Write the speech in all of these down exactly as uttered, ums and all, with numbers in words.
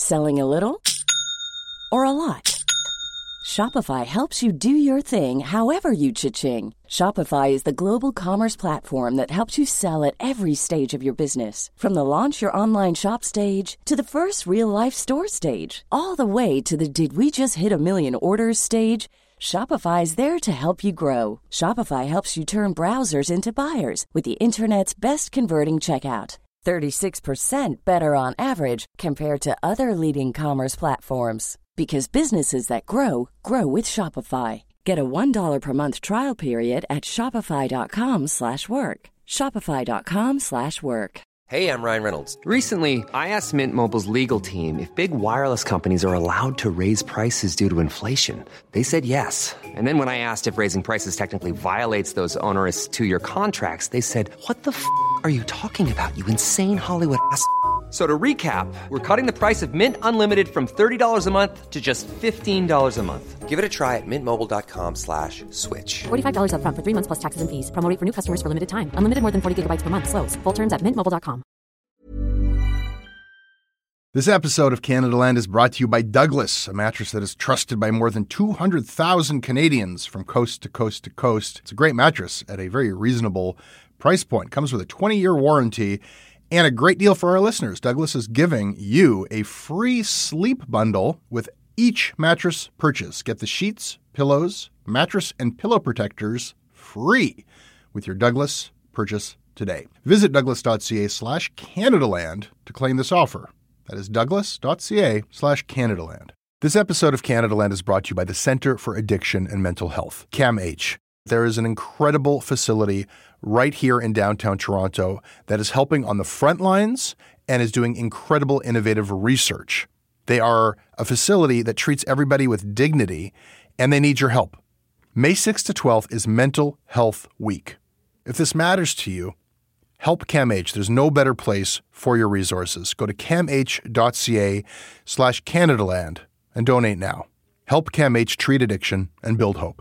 Selling a little or a lot? Shopify helps you do your thing however you cha-ching. Shopify is the global commerce platform that helps you sell at every stage of your business. From the launch your online shop stage to the first real-life store stage, all the way to the did we just hit a million orders stage. Shopify is there to help you grow. Shopify helps you turn browsers into buyers with the internet's best converting checkout. thirty-six percent better on average compared to other leading commerce platforms. Because businesses that grow, grow with Shopify. Get a one dollar per month trial period at shopify.com slash work. Shopify.com slash work. Hey, I'm Ryan Reynolds. Recently, I asked Mint Mobile's legal team if big wireless companies are allowed to raise prices due to inflation. They said yes. And then when I asked if raising prices technically violates those onerous two-year contracts, they said, what the f*** are you talking about, you insane Hollywood ass f- So to recap, we're cutting the price of Mint Unlimited from thirty dollars a month to just fifteen dollars a month. Give it a try at mintmobile.com slash switch. forty-five dollars up front for three months plus taxes and fees. Promo rate for new customers for limited time. Unlimited more than forty gigabytes per month. Slows full terms at mint mobile dot com. This episode of Canada Land is brought to you by Douglas, a mattress that is trusted by more than two hundred thousand Canadians from coast to coast to coast. It's a great mattress at a very reasonable price point. Comes with a twenty-year warranty. And a great deal for our listeners. Douglas is giving you a free sleep bundle with each mattress purchase. Get the sheets, pillows, mattress, and pillow protectors free with your Douglas purchase today. Visit douglas.ca slash Canadaland to claim this offer. That is douglas.ca slash Canadaland. This episode of Canada Land is brought to you by the Centre for Addiction and Mental Health, CAMH. There is an incredible facility right here in downtown Toronto that is helping on the front lines and is doing incredible innovative research. They are a facility that treats everybody with dignity, and they need your help. May sixth to twelfth is Mental Health Week. If this matters to you, help CAMH. There's no better place for your resources. Go to camh.ca slash Canadaland and donate now. Help CAMH treat addiction and build hope.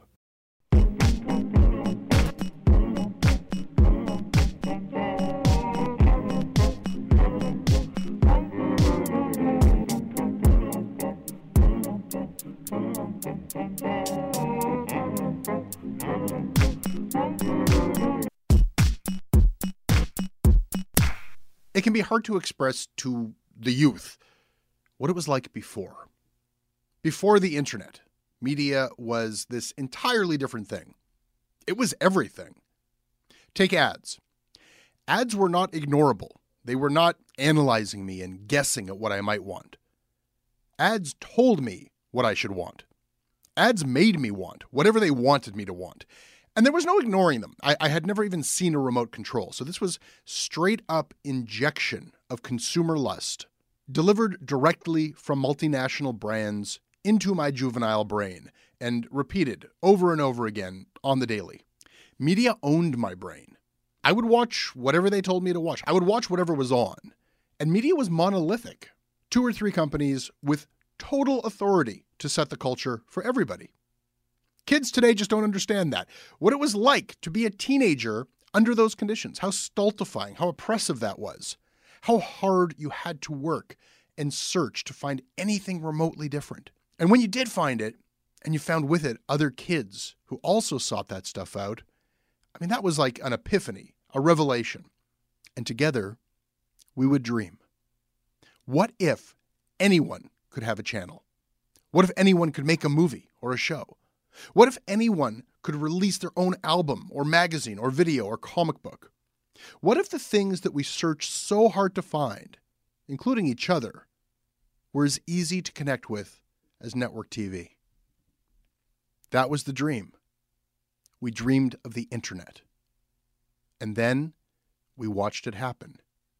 It can be hard to express to the youth what it was like before. Before the internet, media was this entirely different thing. It was everything. Take ads. Ads were not ignorable. They were not analyzing me and guessing at what I might want. Ads told me what I should want. Ads made me want whatever they wanted me to want. And there was no ignoring them. I, I had never even seen a remote control. So this was straight up injection of consumer lust, delivered directly from multinational brands into my juvenile brain and repeated over and over again on the daily. Media owned my brain. I would watch whatever they told me to watch. I would watch whatever was on. And media was monolithic. Two or three companies with total authority to set the culture for everybody. Kids today just don't understand that. What it was like to be a teenager under those conditions, how stultifying, how oppressive that was, how hard you had to work and search to find anything remotely different. And when you did find it, and you found with it other kids who also sought that stuff out, I mean, that was like an epiphany, a revelation. And together, we would dream. What if anyone could have a channel? What if anyone could make a movie or a show? What if anyone could release their own album or magazine or video or comic book? What if the things that we search so hard to find, including each other, were as easy to connect with as network T V? That was the dream. We dreamed of the internet. And then we watched it happen.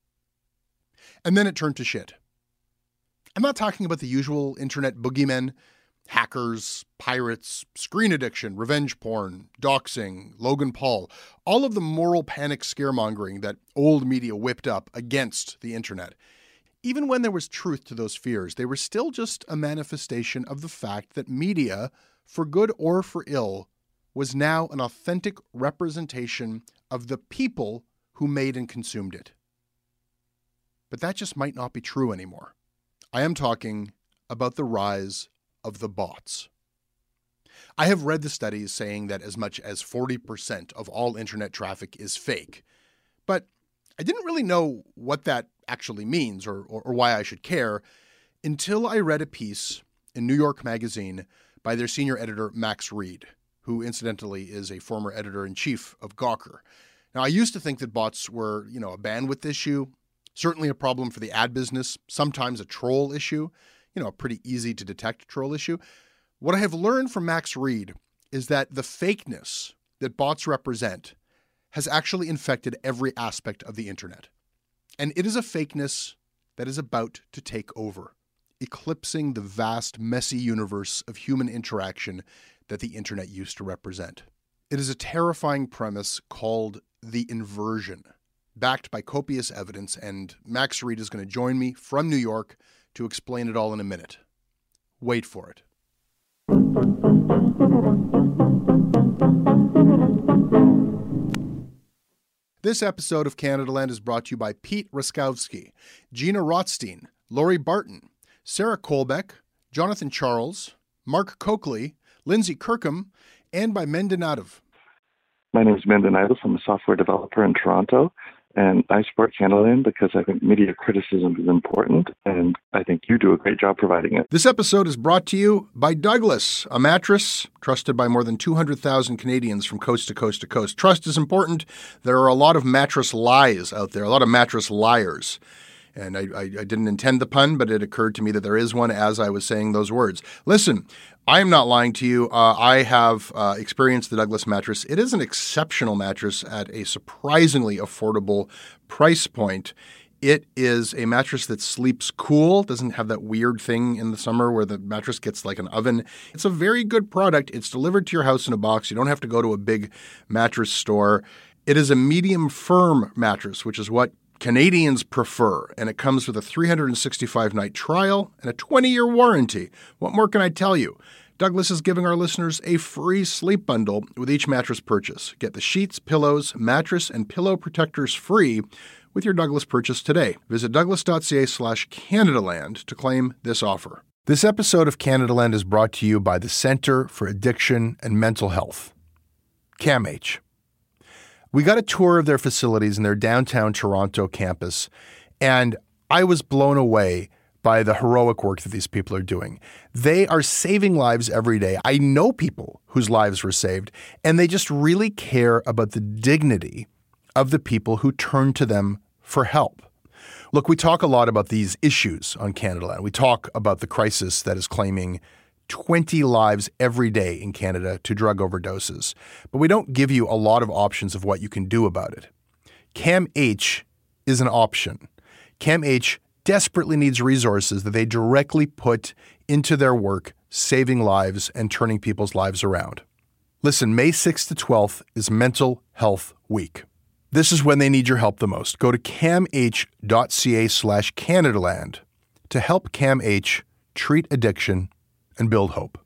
And then it turned to shit. I'm not talking about the usual internet boogeymen, hackers, pirates, screen addiction, revenge porn, doxing, Logan Paul, all of the moral panic scaremongering that old media whipped up against the internet. Even when there was truth to those fears, they were still just a manifestation of the fact that media, for good or for ill, was now an authentic representation of the people who made and consumed it. But that just might not be true anymore. I am talking about the rise of the bots. I have read the studies saying that as much as forty percent of all internet traffic is fake, but I didn't really know what that actually means or, or, or why I should care until I read a piece in New York Magazine by their senior editor, Max Reed, who incidentally is a former editor-in-chief of Gawker. Now, I used to think that bots were, you know, a bandwidth issue, certainly a problem for the ad business, sometimes a troll issue, you know, a pretty easy to detect troll issue. What I have learned from Max Reed is that the fakeness that bots represent has actually infected every aspect of the internet. And it is a fakeness that is about to take over, eclipsing the vast, messy universe of human interaction that the internet used to represent. It is a terrifying premise called the inversion, backed by copious evidence, and Max Reed is going to join me from New York to explain it all in a minute. Wait for it. This episode of Canadaland is brought to you by Pete Ruskowski, Gina Rothstein, Lori Barton, Sarah Kolbeck, Jonathan Charles, Mark Coakley, Lindsay Kirkham, and by Mendon Adov. My name is Mendon Adov. I'm a software developer in Toronto, and I support Canadaland because I think media criticism is important, and I think you do a great job providing it. This episode is brought to you by Douglas, a mattress trusted by more than two hundred thousand Canadians from coast to coast to coast. Trust is important. There are a lot of mattress lies out there, a lot of mattress liars. And I, I, I didn't intend the pun, but it occurred to me that there is one as I was saying those words. Listen, I am not lying to you. Uh, I have uh, experienced the Douglas mattress. It is an exceptional mattress at a surprisingly affordable price point. It is a mattress that sleeps cool, doesn't have that weird thing in the summer where the mattress gets like an oven. It's a very good product. It's delivered to your house in a box. You don't have to go to a big mattress store. It is a medium firm mattress, which is what Canadians prefer, and it comes with a three hundred sixty-five night trial and a twenty-year warranty. What more can I tell you? Douglas is giving our listeners a free sleep bundle with each mattress purchase. Get the sheets, pillows, mattress, and pillow protectors free with your Douglas purchase today. Visit douglas.ca slash Canadaland to claim this offer. This episode of Canadaland is brought to you by the Centre for Addiction and Mental Health, CAMH. We got a tour of their facilities in their downtown Toronto campus, and I was blown away by the heroic work that these people are doing. They are saving lives every day. I know people whose lives were saved, and they just really care about the dignity of the people who turn to them for help. Look, we talk a lot about these issues on Canadaland. We talk about the crisis that is claiming twenty lives every day in Canada to drug overdoses, but we don't give you a lot of options of what you can do about it. CAMH is an option. CAMH desperately needs resources that they directly put into their work, saving lives and turning people's lives around. Listen, May sixth to twelfth is Mental Health Week. This is when they need your help the most. Go to camh.ca slash Canadaland to help CAMH treat addiction and build hope.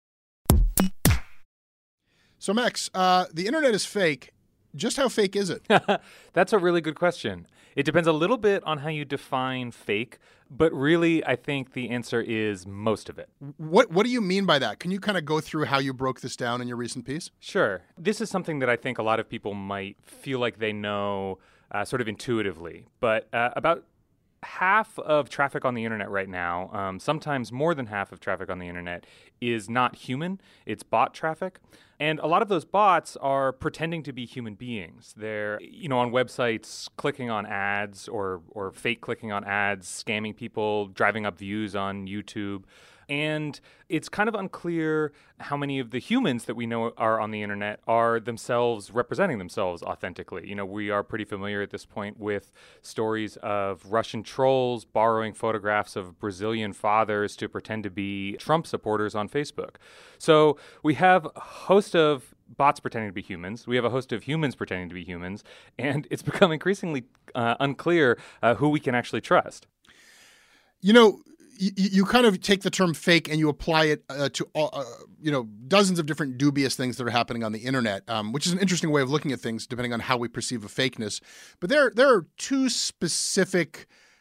So, Max, uh, the internet is fake. Just how fake is it? That's a really good question. It depends a little bit on how you define fake, but really, I think the answer is most of it. What What do you mean by that? Can you kind of go through how you broke this down in your recent piece? Sure. This is something that I think a lot of people might feel like they know uh, sort of intuitively, but uh, about half of traffic on the internet right now, um, sometimes more than half of traffic on the internet, is not human. It's bot traffic. And a lot of those bots are pretending to be human beings. They're, you know, on websites clicking on ads or or fake clicking on ads, scamming people, driving up views on YouTube. And it's kind of unclear how many of the humans that we know are on the internet are themselves representing themselves authentically. You know, we are pretty familiar at this point with stories of Russian trolls borrowing photographs of Brazilian fathers to pretend to be Trump supporters on Facebook. So we have a host of bots pretending to be humans. We have a host of humans pretending to be humans. And it's become increasingly uh, unclear uh, who we can actually trust. You know, You, you kind of take the term fake and you apply it uh, to all, uh, you know, dozens of different dubious things that are happening on the internet, um, which is an interesting way of looking at things depending on how we perceive a fakeness. But there, there are two specific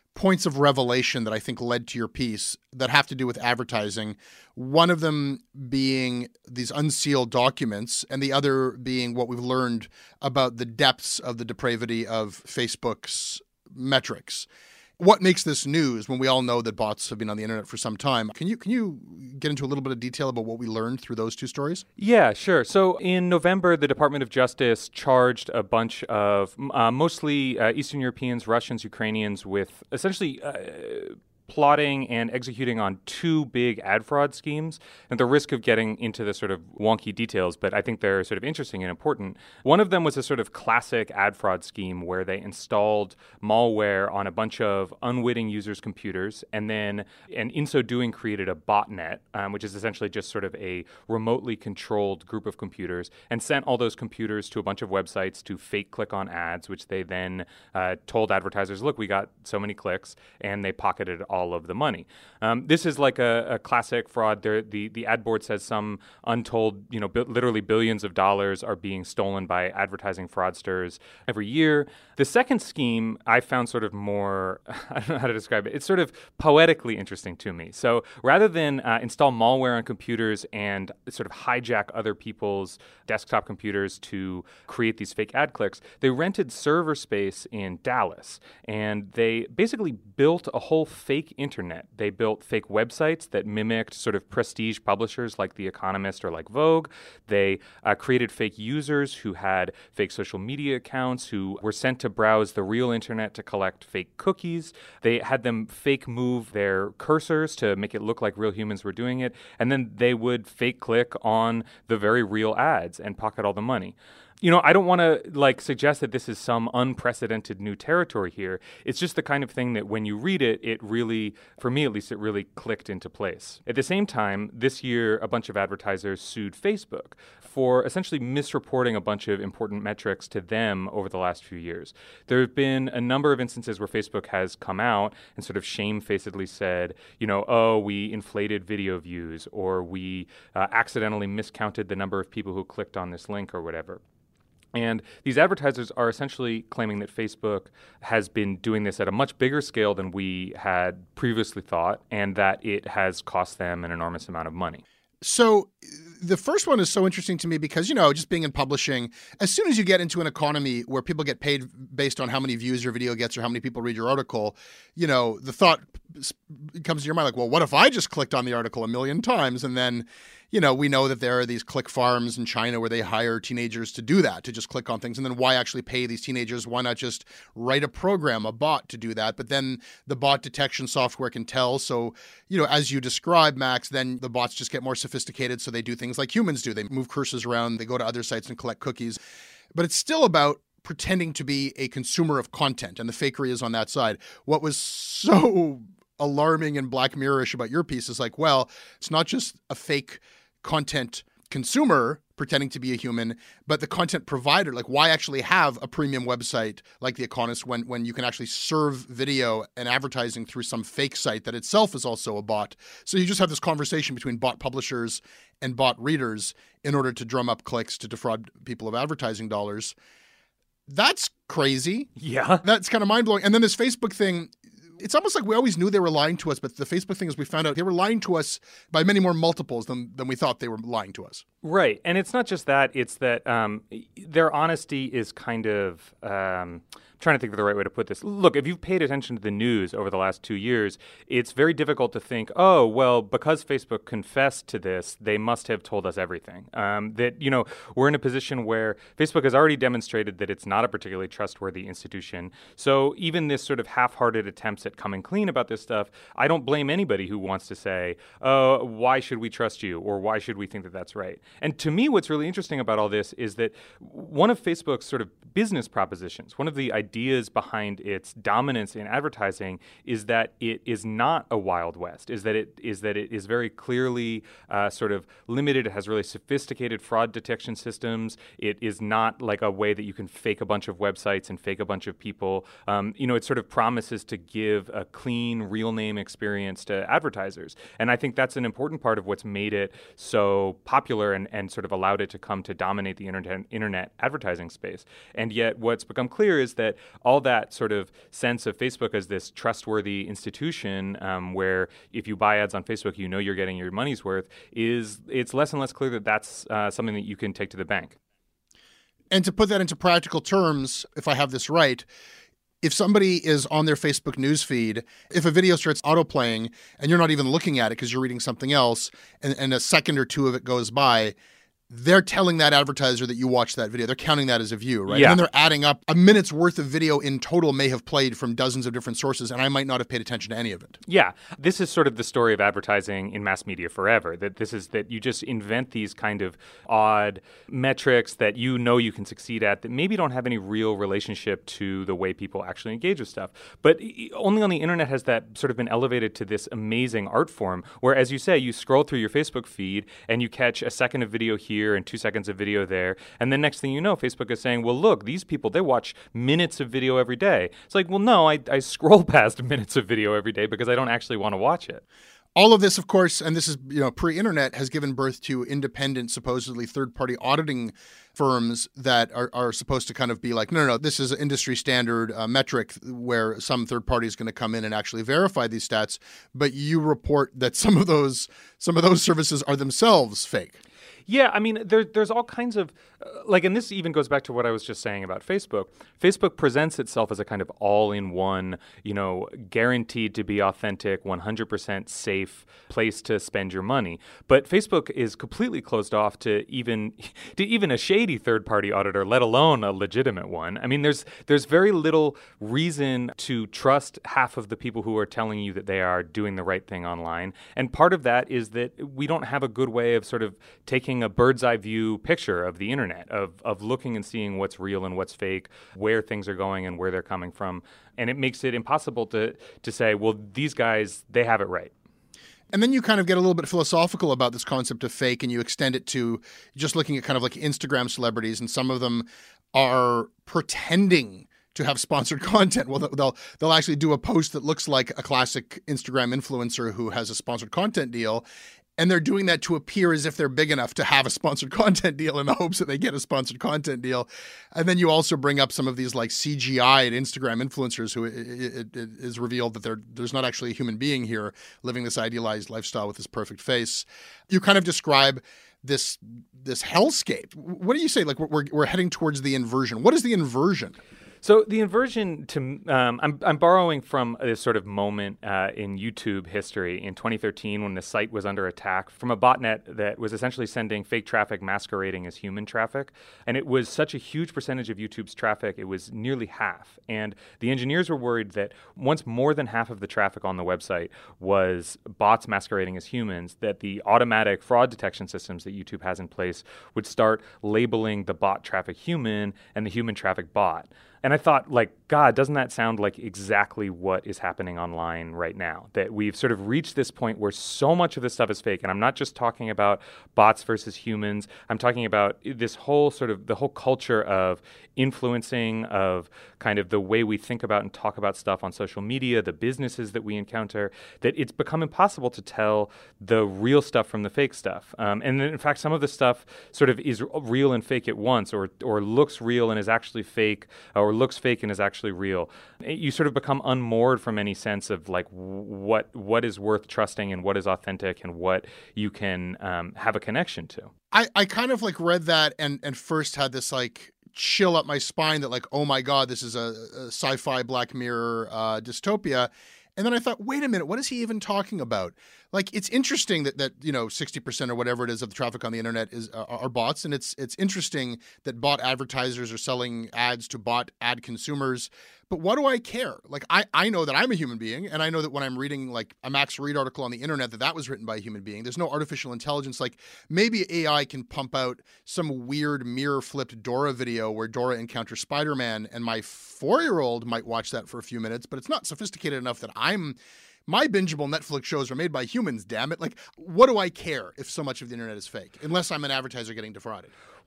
points of revelation that I think led to your piece that have to do with advertising. One of them being these unsealed documents, and the other being what we've learned about the depths of the depravity of Facebook's metrics. What makes this news when we all know that bots have been on the internet for some time? Can you can you get into a little bit of detail about what we learned through those two stories? Yeah, sure. So in November, the Department of Justice charged a bunch of uh, mostly uh, Eastern Europeans, Russians, Ukrainians with essentially uh, plotting and executing on two big ad fraud schemes, at the risk of getting into the sort of wonky details, but I think they're sort of interesting and important. One of them was a sort of classic ad fraud scheme where they installed malware on a bunch of unwitting users' computers, and then, and in so doing, created a botnet, um, which is essentially just sort of a remotely controlled group of computers, and sent all those computers to a bunch of websites to fake click on ads, which they then uh, told advertisers, look, we got so many clicks, and they pocketed all all of the money. Um, this is like a, a classic fraud. There, the the ad board says some untold, you know, bi- literally billions of dollars are being stolen by advertising fraudsters every year. The second scheme I found sort of more, I don't know how to describe it. It's sort of poetically interesting to me. So rather than uh, install malware on computers and sort of hijack other people's desktop computers to create these fake ad clicks, they rented server space in Dallas, and they basically built a whole fake internet. They built fake websites that mimicked sort of prestige publishers like The Economist or like Vogue. They uh, created fake users who had fake social media accounts who were sent to browse the real internet to collect fake cookies. They had them fake move their cursors to make it look like real humans were doing it. And then they would fake click on the very real ads and pocket all the money. You know, I don't want to like suggest that this is some unprecedented new territory here. It's just the kind of thing that when you read it, it really, for me at least, it really clicked into place. At the same time, this year, a bunch of advertisers sued Facebook for essentially misreporting a bunch of important metrics to them over the last few years. There have been a number of instances where Facebook has come out and sort of shamefacedly said, you know, oh, we inflated video views, or we uh, accidentally miscounted the number of people who clicked on this link or whatever. And these advertisers are essentially claiming that Facebook has been doing this at a much bigger scale than we had previously thought, and that it has cost them an enormous amount of money. So the first one is so interesting to me because, you know, just being in publishing, as soon as you get into an economy where people get paid based on how many views your video gets or how many people read your article, you know, the thought comes to your mind like, well, what if I just clicked on the article a million times? And then, you know, we know that there are these click farms in China where they hire teenagers to do that, to just click on things. And then why actually pay these teenagers? Why not just write a program, a bot to do that? But then the bot detection software can tell. So, you know, as you describe, Max, then the bots just get more sophisticated. So they do things like humans do. They move cursors around. They go to other sites and collect cookies. But it's still about pretending to be a consumer of content. And the fakery is on that side. What was so alarming and Black Mirror-ish about your piece is like, well, it's not just a fake content consumer pretending to be a human, but the content provider. Like, why actually have a premium website like The Economist when, when you can actually serve video and advertising through some fake site that itself is also a bot? So you just have this conversation between bot publishers and bot readers in order to drum up clicks to defraud people of advertising dollars. That's crazy. Yeah. That's kind of mind-blowing. And then this Facebook thing, it's almost like we always knew they were lying to us, but the Facebook thing is we found out they were lying to us by many more multiples than, than we thought they were lying to us. Right. And it's not just that. It's that um, their honesty is kind of... Um, trying to think of the right way to put this. Look, if you've paid attention to the news over the last two years, it's very difficult to think, oh, well, because Facebook confessed to this, they must have told us everything. Um, that, you know, we're in a position where Facebook has already demonstrated that it's not a particularly trustworthy institution. So even this sort of half-hearted attempts at coming clean about this stuff, I don't blame anybody who wants to say, oh, why should we trust you? Or why should we think that that's right? And to me, what's really interesting about all this is that one of Facebook's sort of business propositions, one of the ideas behind its dominance in advertising is that it is not a Wild West, is that it is that it is very clearly uh, sort of limited. It has really sophisticated fraud detection systems. It is not like a way that you can fake a bunch of websites and fake a bunch of people. Um, you know, it sort of promises to give a clean, real name experience to advertisers. And I think that's an important part of what's made it so popular and, and sort of allowed it to come to dominate the internet, internet advertising space. And yet what's become clear is that all that sort of sense of Facebook as this trustworthy institution um, where if you buy ads on Facebook, you know you're getting your money's worth, is it's less and less clear that that's uh, something that you can take to the bank. And to put that into practical terms, if I have this right, if somebody is on their Facebook newsfeed, if a video starts autoplaying and you're not even looking at it because you're reading something else, and, and a second or two of it goes by, they're telling that advertiser that you watched that video. They're counting that as a view, right? Yeah. And then they're adding up a minute's worth of video in total may have played from dozens of different sources, and I might not have paid attention to any of it. Yeah. This is sort of the story of advertising in mass media forever, that this is that you just invent these kind of odd metrics that you know you can succeed at that maybe don't have any real relationship to the way people actually engage with stuff. But only on the internet has that sort of been elevated to this amazing art form where, as you say, you scroll through your Facebook feed and you catch a second of video here and two seconds of video there. And then next thing you know, Facebook is saying, well, look, these people, they watch minutes of video every day. It's like, well, no, I, I scroll past minutes of video every day because I don't actually want to watch it. All of this, of course, and this is, you know, pre-internet, has given birth to independent, supposedly third-party auditing firms that are, are supposed to kind of be like, no, no, no, this is an industry standard uh, metric where some third party is going to come in and actually verify these stats. But you report that some of those some of those services are themselves fake. Yeah, I mean, there, there's all kinds of, uh, like, and this even goes back to what I was just saying about Facebook. Facebook presents itself as a kind of all-in-one, you know, guaranteed to be authentic, one hundred percent safe place to spend your money. But Facebook is completely closed off to even to even a shady third-party auditor, let alone a legitimate one. I mean, there's there's very little reason to trust half of the people who are telling you that they are doing the right thing online. And part of that is that we don't have a good way of sort of taking a bird's eye view picture of the internet, of of looking and seeing what's real and what's fake, where things are going and where they're coming from. And it makes it impossible to to say, well, these guys, they have it right. And then you kind of get a little bit philosophical about this concept of fake, and you extend it to just looking at kind of like Instagram celebrities, and some of them are pretending to have sponsored content. Well, they'll they'll actually do a post that looks like a classic Instagram influencer who has a sponsored content deal. And they're doing that to appear as if they're big enough to have a sponsored content deal in the hopes that they get a sponsored content deal. And then you also bring up some of these like C G I'd Instagram influencers who it, it, it is revealed that there there's not actually a human being here living this idealized lifestyle with this perfect face. You kind of describe this this hellscape. What do you say? Like we're we're heading towards the inversion. What is the inversion? So the inversion to um, I'm I'm borrowing from this sort of moment uh, in YouTube history in twenty thirteen when the site was under attack from a botnet that was essentially sending fake traffic masquerading as human traffic, and it was such a huge percentage of YouTube's traffic, it was nearly half. And the engineers were worried that once more than half of the traffic on the website was bots masquerading as humans, that the automatic fraud detection systems that YouTube has in place would start labeling the bot traffic human and the human traffic bot. And I thought, like, God, doesn't that sound like exactly what is happening online right now? That we've sort of reached this point where so much of this stuff is fake. And I'm not just talking about bots versus humans. I'm talking about this whole sort of the whole culture of influencing, of kind of the way we think about and talk about stuff on social media, the businesses that we encounter, that it's become impossible to tell the real stuff from the fake stuff. Um, and in fact, some of the stuff sort of is real and fake at once, or or looks real and is actually fake, or looks fake and is actually real. You sort of become unmoored from any sense of like what what is worth trusting and what is authentic and what you can um, have a connection to. I, I kind of like read that and, and first had this like chill up my spine that like, oh my God, this is a, a sci-fi Black Mirror uh, dystopia. And then I thought, wait a minute, what is he even talking about? Like, it's interesting that, that you know, sixty percent or whatever it is of the traffic on the internet is uh, are bots. And it's it's interesting that bot advertisers are selling ads to bot ad consumers. But what do I care? Like, I, I know that I'm a human being, and I know that when I'm reading, like, a Max Read article on the internet, that that was written by a human being. There's no artificial intelligence. Like, maybe A I can pump out some weird mirror-flipped Dora video where Dora encounters Spider-Man, and my four-year-old might watch that for a few minutes, but it's not sophisticated enough that I'm... My bingeable Netflix shows are made by humans, damn it. Like, what do I care if so much of the internet is fake? Unless I'm an advertiser getting defrauded.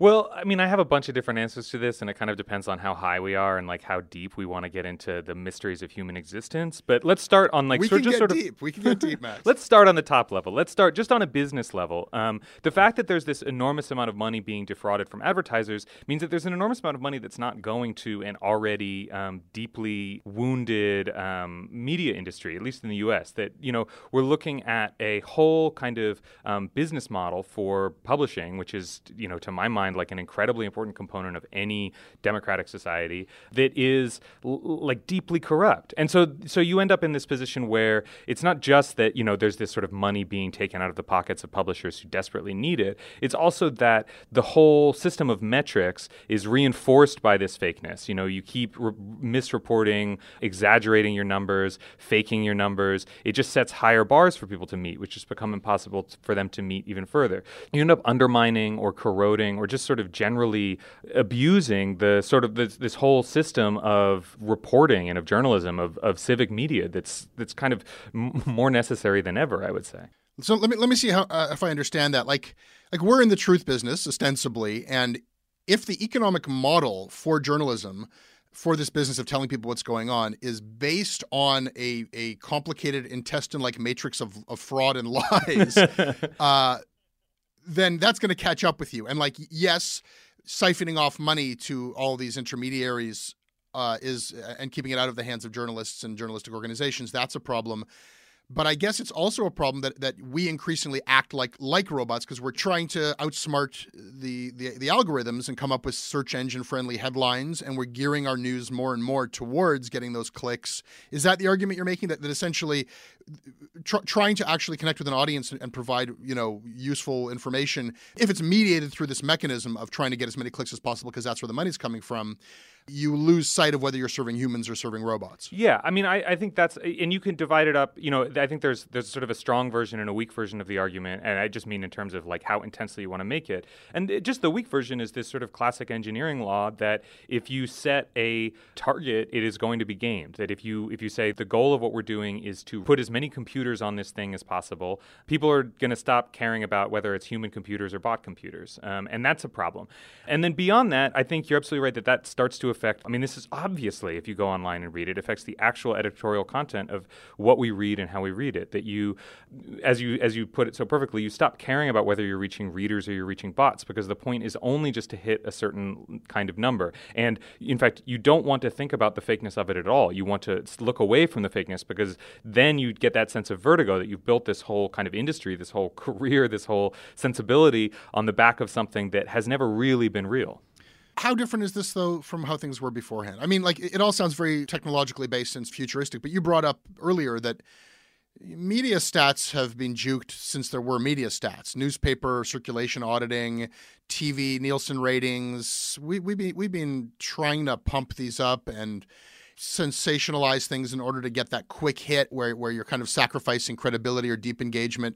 Well, I mean, I have a bunch of different answers to this, and it kind of depends on how high we are and like how deep we want to get into the mysteries of human existence. But let's start on like we sort can just get sort deep. of We can get deep, Max. Let's start on the top level. Let's start just on a business level. Um, the fact that there's this enormous amount of money being defrauded from advertisers means that there's an enormous amount of money that's not going to an already um, deeply wounded um, media industry, at least in the U S. That you know we're looking at a whole kind of um, business model for publishing, which is you know to my mind like an incredibly important component of any democratic society that is l- like deeply corrupt. And so so you end up in this position where it's not just that, you know, there's this sort of money being taken out of the pockets of publishers who desperately need it. It's also that the whole system of metrics is reinforced by this fakeness. You know, you keep re- misreporting, exaggerating your numbers, faking your numbers. It just sets higher bars for people to meet, which has become impossible t- for them to meet even further. You end up undermining or corroding or just sort of generally abusing the sort of this, this whole system of reporting and of journalism, of, of civic media that's that's kind of m- more necessary than ever, I would say. So let me let me see how uh, if I understand that. Like like we're in the truth business ostensibly, and if the economic model for journalism, for this business of telling people what's going on, is based on a a complicated intestine-like matrix of, of fraud and lies, uh, then that's going to catch up with you. And like yes. Siphoning off money to all these intermediaries uh, is and keeping it out of the hands of journalists and journalistic organizations, that's a problem. But I guess it's also a problem that that we increasingly act like like robots because we're trying to outsmart the, the the algorithms and come up with search engine friendly headlines, and we're gearing our news more and more towards getting those clicks. Is that the argument you're making, that, that essentially tr- trying to actually connect with an audience and, and provide, you know, useful information, if it's mediated through this mechanism of trying to get as many clicks as possible because that's where the money's coming from, you lose sight of whether you're serving humans or serving robots? Yeah, I mean, I, I think that's, and you can divide it up, you know, I think there's there's sort of a strong version and a weak version of the argument, and I just mean in terms of like how intensely you want to make it. And it, just the weak version is this sort of classic engineering law that if you set a target, it is going to be gamed. That if you if you say the goal of what we're doing is to put as many computers on this thing as possible, people are going to stop caring about whether it's human computers or bot computers, um, and that's a problem. And then beyond that, I think you're absolutely right that that starts to affect, I mean, this is obviously, if you go online and read it, affects the actual editorial content of what we read and how we read it. That you, as you as you put it so perfectly, you stop caring about whether you're reaching readers or you're reaching bots, because the point is only just to hit a certain kind of number. And in fact, you don't want to think about the fakeness of it at all. You want to look away from the fakeness, because then you get that sense of vertigo that you've built this whole kind of industry, this whole career, this whole sensibility on the back of something that has never really been real. How different is this, though, from how things were beforehand? I mean, like, it all sounds very technologically based and futuristic, but you brought up earlier that media stats have been juked since there were media stats. Newspaper circulation auditing, T V Nielsen ratings. We, we've, been, we've been trying to pump these up and sensationalize things in order to get that quick hit where, where you're kind of sacrificing credibility or deep engagement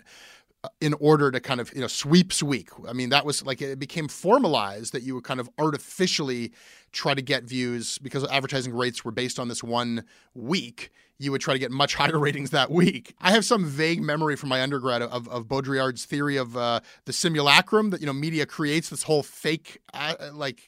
in order to kind of, you know, sweeps week. I mean, that was like, it became formalized that you would kind of artificially try to get views because advertising rates were based on this one week. You would try to get much higher ratings that week. I have some vague memory from my undergrad of, of Baudrillard's theory of uh, the simulacrum, that, you know, media creates this whole fake, uh, like,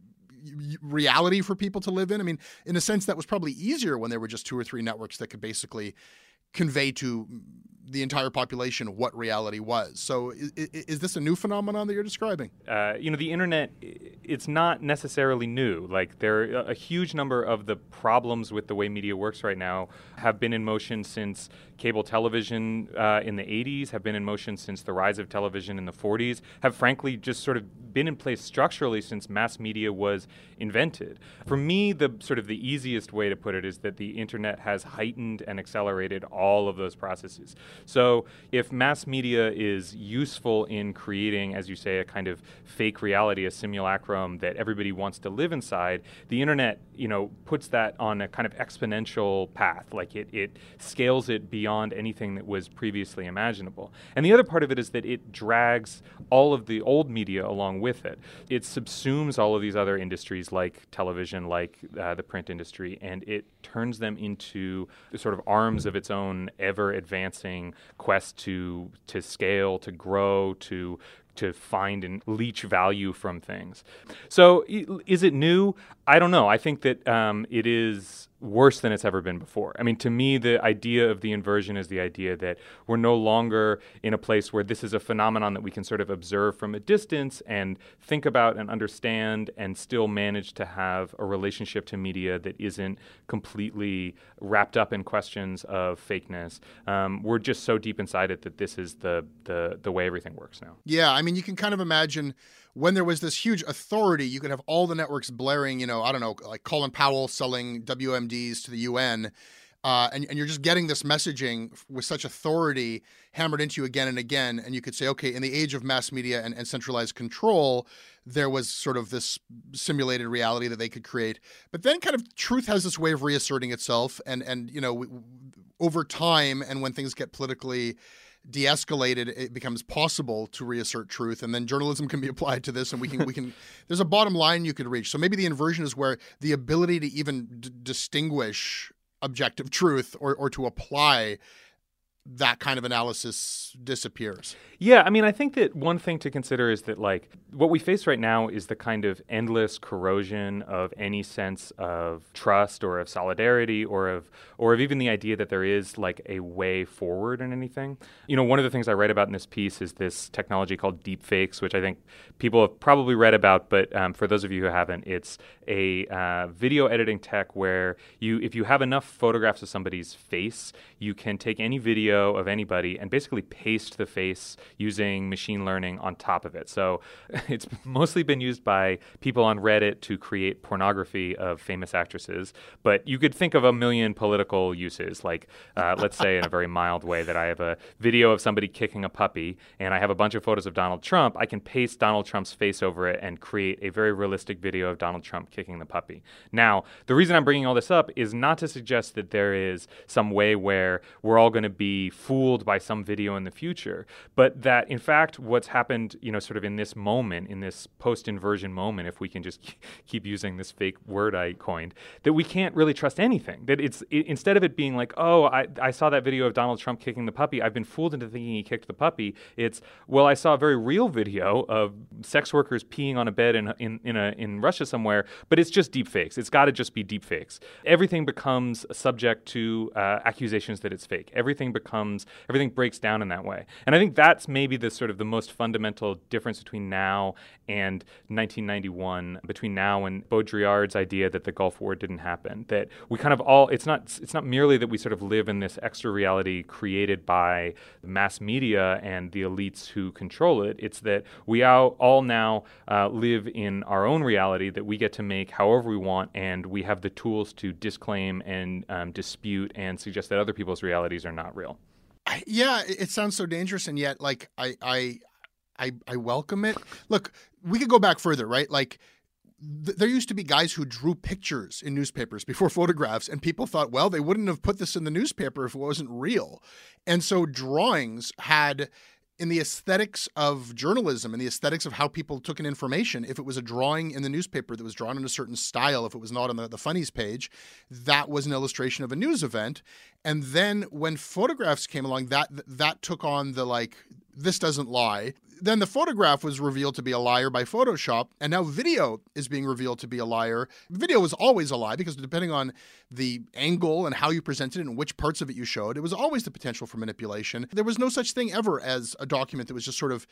reality for people to live in. I mean, in a sense, that was probably easier when there were just two or three networks that could basically convey to the entire population what reality was. So is, is this a new phenomenon that you're describing? Uh, you know, the internet, it's not necessarily new. Like, there are a huge number of the problems with the way media works right now have been in motion since cable television uh, in the eighties, have been in motion since the rise of television in the forties, have frankly just sort of been in place structurally since mass media was invented. For me, the sort of the easiest way to put it is that the internet has heightened and accelerated all of those processes. So if mass media is useful in creating, as you say, a kind of fake reality, a simulacrum that everybody wants to live inside, the internet, you know, puts that on a kind of exponential path. Like it, it scales it beyond anything that was previously imaginable. And the other part of it is that it drags all of the old media along with it. It subsumes all of these other industries like television, like uh, the print industry, and it turns them into the sort of arms of its own ever-advancing quest to to scale, to grow, to to find and leech value from things. So is it new? I don't know. I think that um, it is worse than it's ever been before. I mean, to me, the idea of the inversion is the idea that we're no longer in a place where this is a phenomenon that we can sort of observe from a distance and think about and understand and still manage to have a relationship to media that isn't completely wrapped up in questions of fakeness. Um, we're just so deep inside it that this is the, the, the way everything works now. Yeah, I mean, you can kind of imagine when there was this huge authority, you could have all the networks blaring, you know, I don't know, like Colin Powell selling W M Ds to the U N, uh, and, and you're just getting this messaging with such authority hammered into you again and again, and you could say, okay, in the age of mass media and, and centralized control, there was sort of this simulated reality that they could create. But then kind of truth has this way of reasserting itself, and, and you know, over time, and when things get politically de-escalated, it becomes possible to reassert truth, and then journalism can be applied to this, and we can we can there's a bottom line you could reach. So maybe the inversion is where the ability to even d- distinguish objective truth or or to apply that kind of analysis disappears. Yeah, I mean, I think that one thing to consider is that, like, what we face right now is the kind of endless corrosion of any sense of trust or of solidarity or of or of even the idea that there is, like, a way forward in anything. You know, one of the things I write about in this piece is this technology called deepfakes, which I think people have probably read about, but um, for those of you who haven't, it's a uh, video editing tech where you, if you have enough photographs of somebody's face, you can take any video of anybody and basically paste the face using machine learning on top of it. So it's mostly been used by people on Reddit to create pornography of famous actresses, but you could think of a million political uses, like uh, let's say in a very mild way that I have a video of somebody kicking a puppy and I have a bunch of photos of Donald Trump. I can paste Donald Trump's face over it and create a very realistic video of Donald Trump kicking the puppy. Now, the reason I'm bringing all this up is not to suggest that there is some way where we're all going to be fooled by some video in the future, but that in fact what's happened, you know, sort of in this moment, in this post-inversion moment, if we can just keep using this fake word I coined, that we can't really trust anything. That it's it, instead of it being like, oh, I, I saw that video of Donald Trump kicking the puppy, I've been fooled into thinking he kicked the puppy. It's, well, I saw a very real video of sex workers peeing on a bed in in in, a, in Russia somewhere, but it's just deep fakes. It's got to just be deep fakes. Everything becomes subject to uh, accusations that it's fake. Everything becomes everything breaks down in that way. And I think that's maybe the sort of the most fundamental difference between now and nineteen ninety-one, between now and Baudrillard's idea that the Gulf War didn't happen. That we kind of all, it's not it's not merely that we sort of live in this extra reality created by the mass media and the elites who control it. It's that we all, all now uh, live in our own reality that we get to make however we want, and we have the tools to disclaim and um, dispute and suggest that other people's realities are not real. Yeah, it sounds so dangerous, and yet, like, I, I, I, I welcome it. Look, we could go back further, right? Like, th- there used to be guys who drew pictures in newspapers before photographs, and people thought, well, they wouldn't have put this in the newspaper if it wasn't real. And so drawings had, in the aesthetics of journalism and the aesthetics of how people took in information, if it was a drawing in the newspaper that was drawn in a certain style, if it was not on the, the funnies page, that was an illustration of a news event. And then when photographs came along, that that took on the, like, this doesn't lie. Then the photograph was revealed to be a liar by Photoshop, and now video is being revealed to be a liar. Video was always a lie because depending on the angle and how you presented it and which parts of it you showed, it was always the potential for manipulation. There was no such thing ever as a document that was just sort of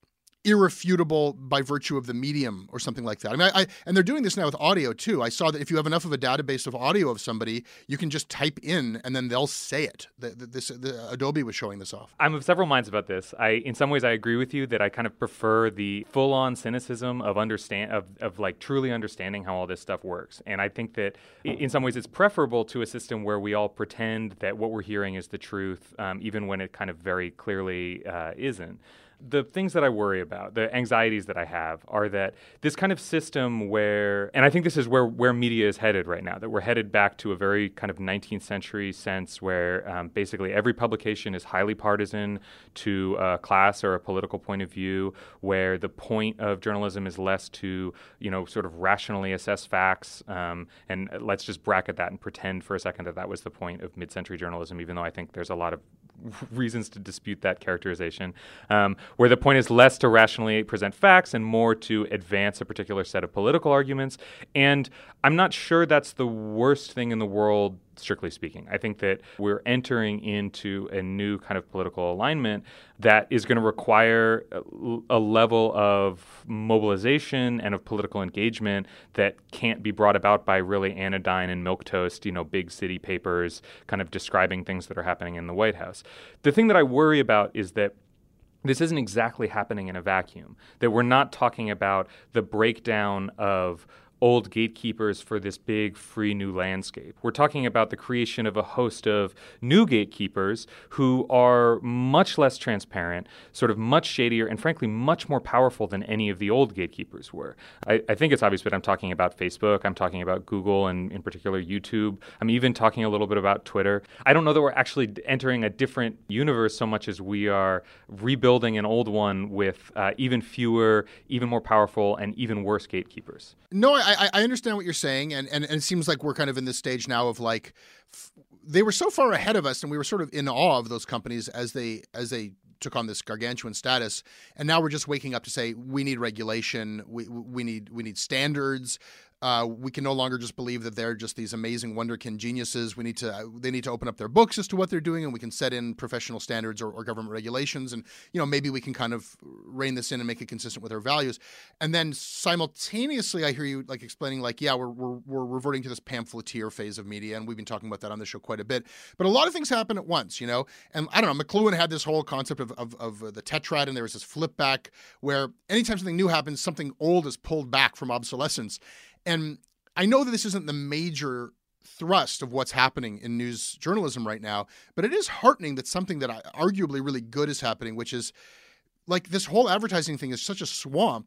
irrefutable by virtue of the medium or something like that. I mean, I, I and they're doing this now with audio too. I saw that if you have enough of a database of audio of somebody, you can just type in and then they'll say it. The, the, this, the, Adobe was showing this off. I'm of several minds about this. I, in some ways, I agree with you that I kind of prefer the full-on cynicism of understand of, of like truly understanding how all this stuff works. And I think that in some ways, it's preferable to a system where we all pretend that what we're hearing is the truth, um, even when it kind of very clearly uh, isn't. The things that I worry about, the anxieties that I have, are that this kind of system where, and I think this is where, where media is headed right now, that we're headed back to a very kind of nineteenth century sense where um, basically every publication is highly partisan to a class or a political point of view, where the point of journalism is less to, you know, sort of rationally assess facts. Um, and let's just bracket that and pretend for a second that that was the point of mid-century journalism, even though I think there's a lot of reasons to dispute that characterization, um, where the point is less to rationally present facts and more to advance a particular set of political arguments. And I'm not sure that's the worst thing in the world, strictly speaking. I think that we're entering into a new kind of political alignment that is going to require a, a level of mobilization and of political engagement that can't be brought about by really anodyne and milquetoast, you know, big city papers kind of describing things that are happening in the White House. The thing that I worry about is that this isn't exactly happening in a vacuum, that we're not talking about the breakdown of old gatekeepers for this big free new landscape. We're talking about the creation of a host of new gatekeepers who are much less transparent, sort of much shadier, and frankly, much more powerful than any of the old gatekeepers were. I, I think it's obvious, but I'm talking about Facebook, I'm talking about Google, and in particular YouTube. I'm even talking a little bit about Twitter. I don't know that we're actually entering a different universe so much as we are rebuilding an old one with uh, even fewer, even more powerful, and even worse gatekeepers. No, I, I understand what you're saying, and, and, and it seems like we're kind of in this stage now of like, f- they were so far ahead of us, and we were sort of in awe of those companies as they as they took on this gargantuan status, and now we're just waking up to say we need regulation, we we need we need standards. Uh, we can no longer just believe that they're just these amazing wonderkin geniuses. We need to, uh, they need to open up their books as to what they're doing, and we can set in professional standards or, or government regulations. And, you know, maybe we can kind of rein this in and make it consistent with our values. And then simultaneously, I hear you like explaining like, yeah, we're, we're, we're reverting to this pamphleteer phase of media. And we've been talking about that on the show quite a bit, but a lot of things happen at once, you know, and I don't know, McLuhan had this whole concept of, of, of uh, the tetrad, and there was this flip back where anytime something new happens, something old is pulled back from obsolescence. And I know that this isn't the major thrust of what's happening in news journalism right now, but it is heartening that something that I, arguably really good is happening, which is like this whole advertising thing is such a swamp,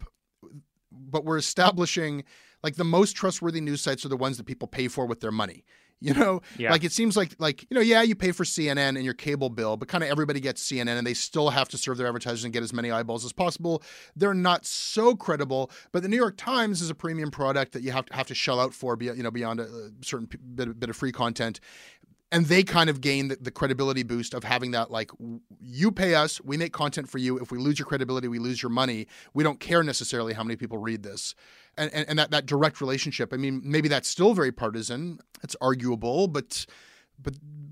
but we're establishing like the most trustworthy news sites are the ones that people pay for with their money. You know, yeah. like it seems like, like, you know, yeah, you pay for C N N and your cable bill, but kind of everybody gets C N N and they still have to serve their advertisers and get as many eyeballs as possible. They're not so credible, but the New York Times is a premium product that you have to have to shell out for, you know, beyond a certain bit, bit of free content. And they kind of gain the, the credibility boost of having that, like, you pay us, we make content for you. If we lose your credibility, we lose your money. We don't care necessarily how many people read this. And and, and that, that direct relationship, I mean, maybe that's still very partisan. It's arguable, but but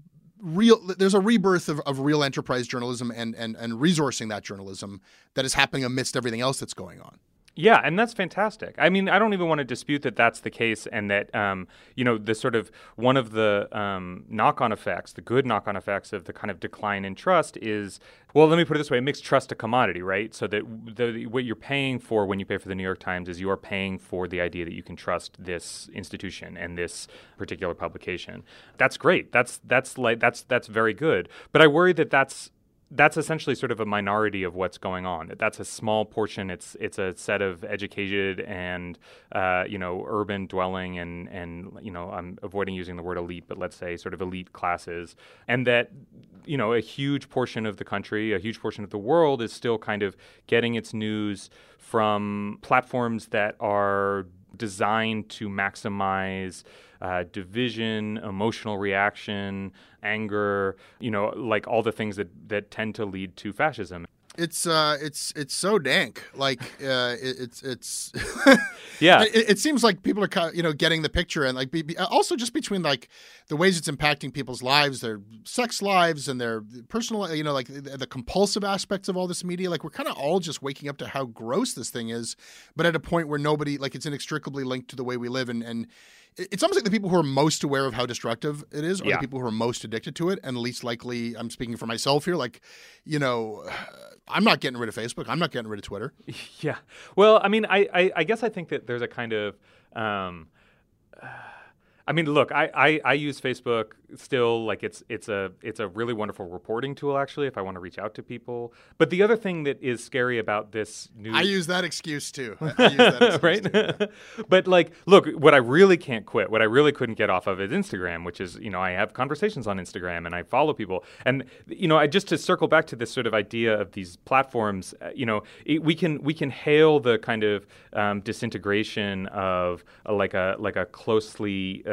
real there's a rebirth of, of real enterprise journalism and, and, and resourcing that journalism that is happening amidst everything else that's going on. Yeah, and that's fantastic. I mean, I don't even want to dispute that that's the case, and that, um, you know, the sort of one of the um, knock-on effects, the good knock-on effects of the kind of decline in trust is, well, let me put it this way, it makes trust a commodity, right? So that the, what you're paying for when you pay for the New York Times is you're paying for the idea that you can trust this institution and this particular publication. That's great. That's that's like that's that's very good. But I worry that that's That's essentially sort of a minority of what's going on. That's a small portion. It's it's a set of educated and uh, you know urban dwelling and and you know I'm avoiding using the word elite, but let's say sort of elite classes, and that you know a huge portion of the country, a huge portion of the world is still kind of getting its news from platforms that are designed to maximize uh, division, emotional reaction, anger, you know, like all the things that, that tend to lead to fascism. It's uh, it's it's so dank. Like uh, it, it's it's yeah. It, it seems like people are you know getting the picture, and like be, be, also just between like the ways it's impacting people's lives, their sex lives, and their personal, you know, like the, the compulsive aspects of all this media. Like we're kind of all just waking up to how gross this thing is, but at a point where nobody like it's inextricably linked to the way we live, and and it's almost like the people who are most aware of how destructive it is are yeah. the people who are most addicted to it and least likely, I'm speaking for myself here, like, you know, I'm not getting rid of Facebook. I'm not getting rid of Twitter. Yeah. Well, I mean, I, I, I guess I think that there's a kind of um, uh, I mean, look, I, I, I use Facebook still. Like it's it's a it's a really wonderful reporting tool, actually, if I want to reach out to people. But the other thing that is scary about this new I use that excuse too. I, I use that excuse right? too, yeah. But like, look, what I really can't quit, what I really couldn't get off of is Instagram, which is, you know, I have conversations on Instagram and I follow people. And, you know, I just to circle back to this sort of idea of these platforms, uh, you know, it, we can we can hail the kind of um, disintegration of uh, like a like a closely uh,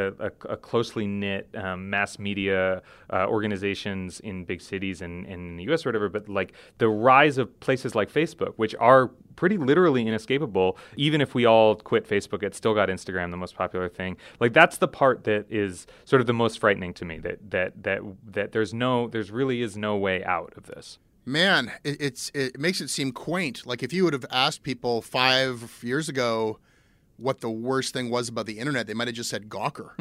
a, a, a closely knit um, mass media uh, organizations in big cities and, and in the U S or whatever, but like the rise of places like Facebook, which are pretty literally inescapable. Even if we all quit Facebook, it's still got Instagram, the most popular thing. Like that's the part that is sort of the most frightening to me, that that that that there's no, there's really is no way out of this. Man, it, it's it makes it seem quaint. Like if you would have asked people five years ago what the worst thing was about the internet, they might have just said Gawker.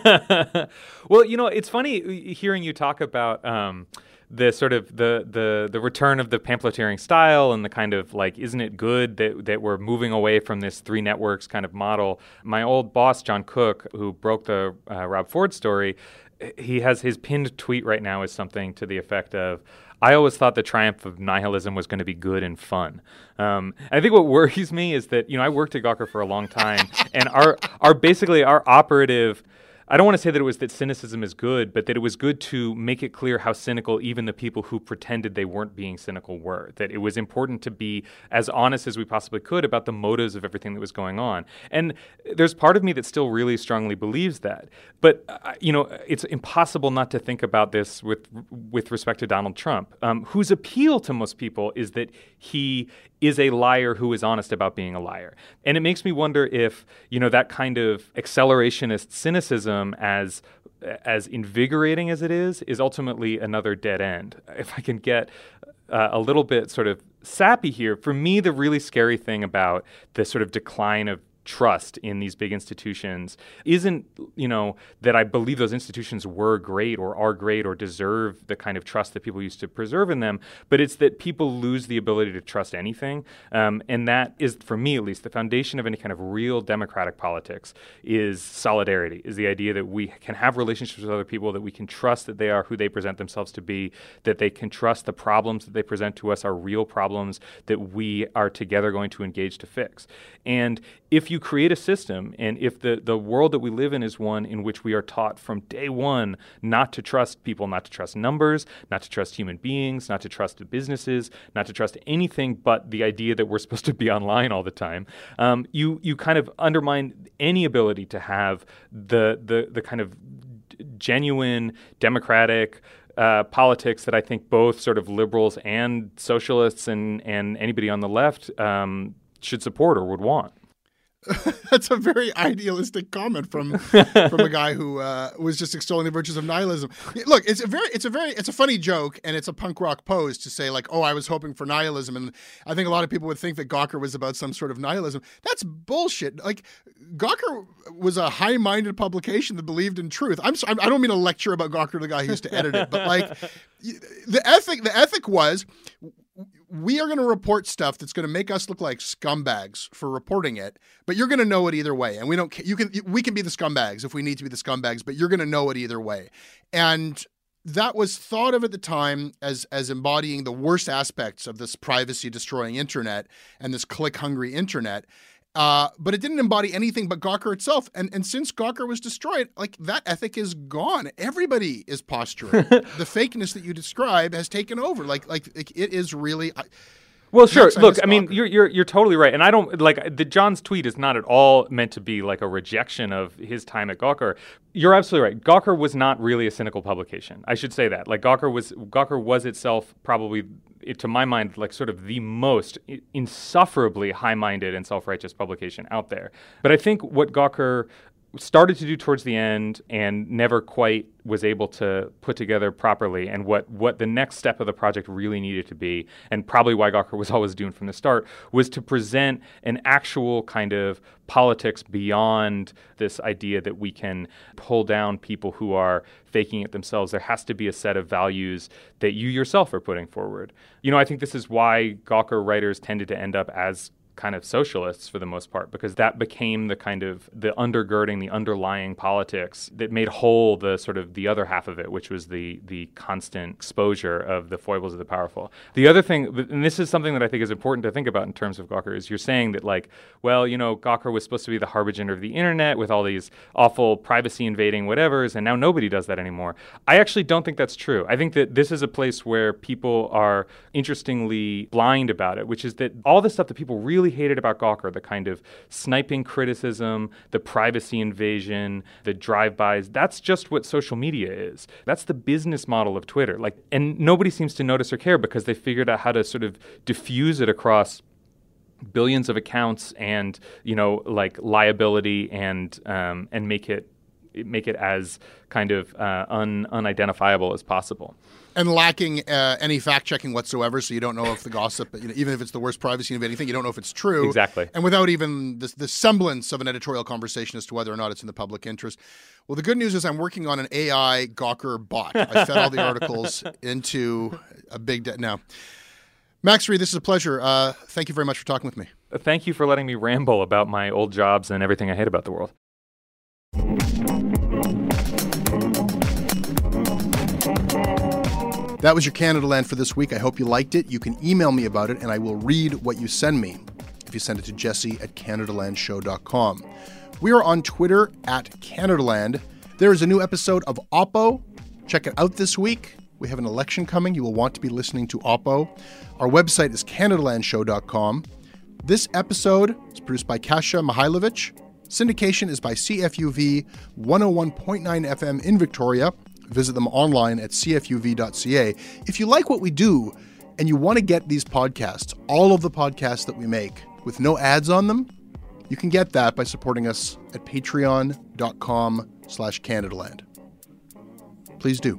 Well, you know, it's funny hearing you talk about um, the sort of the, the the return of the pamphleteering style and the kind of like, isn't it good that that we're moving away from this three networks kind of model? My old boss, John Cook, who broke the uh, Rob Ford story, he has his pinned tweet right now is something to the effect of, I always thought the triumph of nihilism was going to be good and fun. Um, I think what worries me is that, you know, I worked at Gawker for a long time, and our our basically our operative, I don't want to say that it was that cynicism is good, but that it was good to make it clear how cynical even the people who pretended they weren't being cynical were. That it was important to be as honest as we possibly could about the motives of everything that was going on. And there's part of me that still really strongly believes that. But, uh, you know, it's impossible not to think about this with with respect to Donald Trump, um, whose appeal to most people is that he is a liar who is honest about being a liar. And it makes me wonder if, you know, that kind of accelerationist cynicism, as as invigorating as it is, is ultimately another dead end. If I can get uh, a little bit sort of sappy here, for me, the really scary thing about the sort of decline of trust in these big institutions isn't, you know, that I believe those institutions were great or are great or deserve the kind of trust that people used to preserve in them, but it's that people lose the ability to trust anything. Um, and that is, for me at least, the foundation of any kind of real democratic politics is solidarity, is the idea that we can have relationships with other people, that we can trust that they are who they present themselves to be, that they can trust the problems that they present to us are real problems that we are together going to engage to fix. And if you create a system, and if the, the world that we live in is one in which we are taught from day one not to trust people, not to trust numbers, not to trust human beings, not to trust businesses, not to trust anything but the idea that we're supposed to be online all the time, um, you you kind of undermine any ability to have the the the kind of genuine democratic Uh, politics that I think both sort of liberals and socialists and, and anybody on the left um, should support or would want. That's a very idealistic comment from from a guy who uh, was just extolling the virtues of nihilism. Look, it's a very, it's a very, it's a funny joke, and it's a punk rock pose to say like, "Oh, I was hoping for nihilism," and I think a lot of people would think that Gawker was about some sort of nihilism. That's bullshit. Like, Gawker was a high-minded publication that believed in truth. I'm, so, I don't mean to lecture about Gawker, the guy who used to edit it, but like, the ethic, the ethic was, we are going to report stuff that's going to make us look like scumbags for reporting it, but you're going to know it either way. And we don't, you can, we can be the scumbags if we need to be the scumbags, but you're going to know it either way. And that was thought of at the time as, as embodying the worst aspects of this privacy destroying internet and this click hungry internet. Uh, but it didn't embody anything but Gawker itself. And and since Gawker was destroyed, like, that ethic is gone. Everybody is posturing. The fakeness that you describe has taken over. Like, like, like it is really... I, Well, sure. Yes, I Look, miss I mean, Gawker. you're you're you're totally right, and I don't like the John's tweet is not at all meant to be like a rejection of his time at Gawker. You're absolutely right. Gawker was not really a cynical publication. I should say that. Like Gawker was Gawker was itself probably, to my mind, like sort of the most insufferably high-minded and self-righteous publication out there. But I think what Gawker started to do towards the end and never quite was able to put together properly, and what, what the next step of the project really needed to be, and probably why Gawker was always doomed from the start, was to present an actual kind of politics beyond this idea that we can pull down people who are faking it themselves. There has to be a set of values that you yourself are putting forward. You know, I think this is why Gawker writers tended to end up as kind of socialists for the most part, because that became the kind of the undergirding, the underlying politics that made whole the sort of the other half of it, which was the the constant exposure of the foibles of the powerful. The other thing, and this is something that I think is important to think about in terms of Gawker, is you're saying that like, well, you know, Gawker was supposed to be the harbinger of the internet with all these awful privacy invading whatevers, and now nobody does that anymore. I actually don't think that's true. I think that this is a place where people are interestingly blind about it, which is that all the stuff that people really really hated about Gawker, the kind of sniping criticism, the privacy invasion, the drive-bys. That's just what social media is. That's the business model of Twitter. Like, and nobody seems to notice or care because they figured out how to sort of diffuse it across billions of accounts and, you know, like liability and um, and make it make it as kind of uh, un, unidentifiable as possible. And lacking uh, any fact-checking whatsoever, so you don't know if the gossip, you know, even if it's the worst privacy of anything, you don't know if it's true. Exactly. And without even the, the semblance of an editorial conversation as to whether or not it's in the public interest. Well, the good news is I'm working on an A I Gawker bot. I fed all the articles into a big... De- now, Max Read, this is a pleasure. Uh, thank you very much for talking with me. Thank you for letting me ramble about my old jobs and everything I hate about the world. That was your Canada Land for this week. I hope you liked it. You can email me about it, and I will read what you send me if you send it to jesse at canadalandshow dot com. We are on Twitter at Canadaland. There is a new episode of Oppo. Check it out this week. We have an election coming. You will want to be listening to Oppo. Our website is canadalandshow dot com. This episode is produced by Kasia Mihailovich. Syndication is by C F U V one oh one point nine F M in Victoria. Visit them online at c f u v dot c a. If you like what we do and you want to get these podcasts, all of the podcasts that we make, with no ads on them, you can get that by supporting us at patreon.com slash Canadaland. Please do.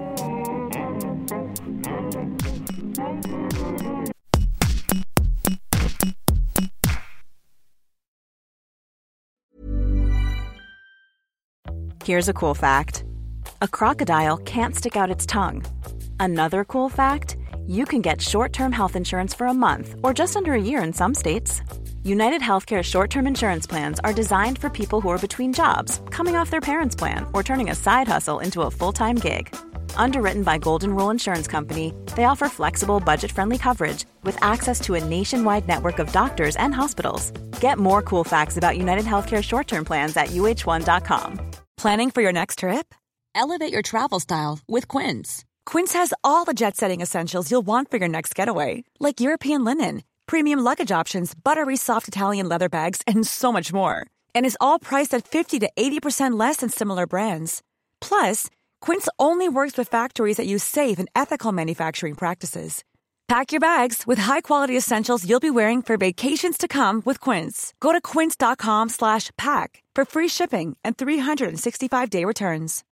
Here's a cool fact. A crocodile can't stick out its tongue. Another cool fact, you can get short-term health insurance for a month or just under a year in some states. United Healthcare short-term insurance plans are designed for people who are between jobs, coming off their parents' plan, or turning a side hustle into a full-time gig. Underwritten by Golden Rule Insurance Company, they offer flexible, budget-friendly coverage with access to a nationwide network of doctors and hospitals. Get more cool facts about United Healthcare short-term plans at u h one dot com. Planning for your next trip? Elevate your travel style with Quince. Quince has all the jet-setting essentials you'll want for your next getaway, like European linen, premium luggage options, buttery soft Italian leather bags, and so much more. And is all priced at fifty to eighty percent less than similar brands. Plus, Quince only works with factories that use safe and ethical manufacturing practices. Pack your bags with high-quality essentials you'll be wearing for vacations to come with Quince. Go to quince dot com slash pack for free shipping and three sixty-five day returns.